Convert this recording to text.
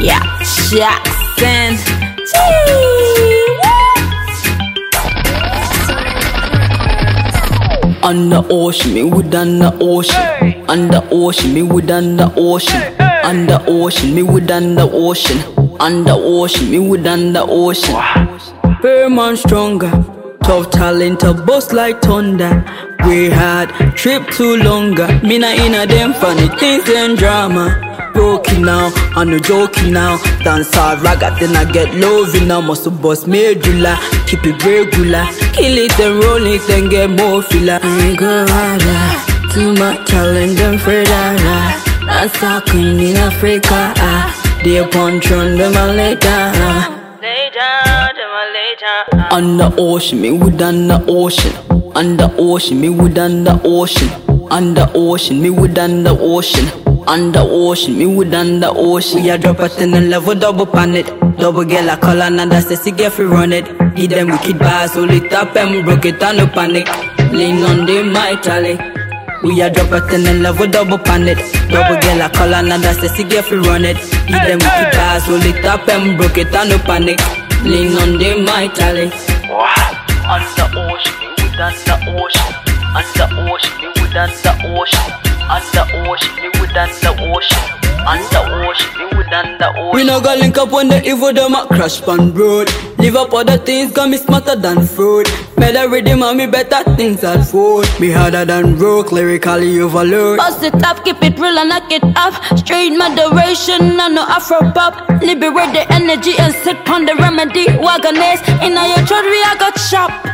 Yeah, Jackson. On the ocean, me wood on the ocean. On the ocean, me wood on the ocean. On the ocean, me wood on the ocean. On the ocean, me wood on the ocean. Bear man stronger, tough talent a bust like thunder. We had trip too longer. Me not inna them funny things and drama. Broken now, I'm no joking now. Dance hard, ragga, then I get loving now. Muscle bust medulla, keep it regular. Kill it and roll it and get more filler. I go harder, too much talent and afraid that's talking in Africa. They punch on them and later. On the ocean, me wood on the ocean. On the ocean, me wood on the ocean. On the ocean, me wood on the ocean. On the ocean, me wood on the ocean. We a drop at 10 and level double pan it. Double girl a call and that's the get fi run it. Give them wicked bars, hold it up and broke it and no panic. Lean on the mightily. We a drop at 10 and level double pan it. Double girl a call and that's the get fi run it. Give them wicked bars, hold it up and broke it and no panic. Lean on the mightily. On the ocean, me wood on the ocean. On the ocean, me wood on the ocean. On the ocean, me wood on the ocean. On the ocean, me wood on the ocean. We no go link up when the evil them a crash pan road. Live up other things, got me smarter than fruit. Made a rhythm and me better things at food. Me harder than rock, lyrically overload. Bust it up, keep it real and knock it up. Straight moderation, and no afro pop. Liberate the energy and sit on the remedy. Wagoners, in your throat we a got chop.